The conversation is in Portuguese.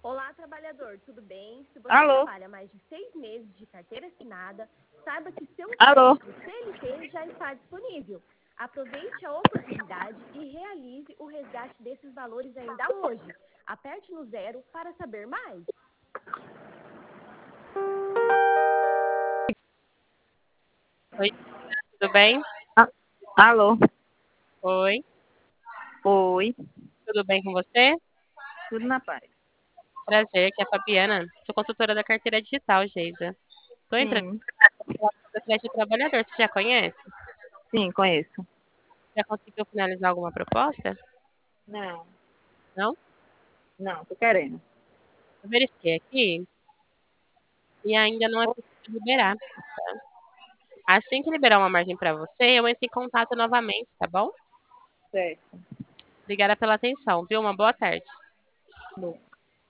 Olá, trabalhador, tudo bem? Se você Alô? trabalha mais de 6 meses de carteira assinada, saiba que seu Alô? crédito CLT já está disponível. Aproveite a oportunidade e realize o resgate desses valores ainda hoje. Aperte no 0 para saber mais. Oi, tudo bem? Ah, alô? Oi, Oi, tudo bem com você? tudo na paz. Prazer, aqui é a Fabiana. Sou consultora da carteira digital, Geisa. Estou entrando Sim, no crédito trabalhador. Você já conhece? sim, conheço. Já conseguiu finalizar alguma proposta? Não, Não? não, tô querendo. Eu verifiquei aqui e ainda não é possível liberar. Assim que liberar uma margem para você, eu entro em contato novamente, tá bom? Certo. Obrigada pela atenção, viu? Uma boa tarde. Bom.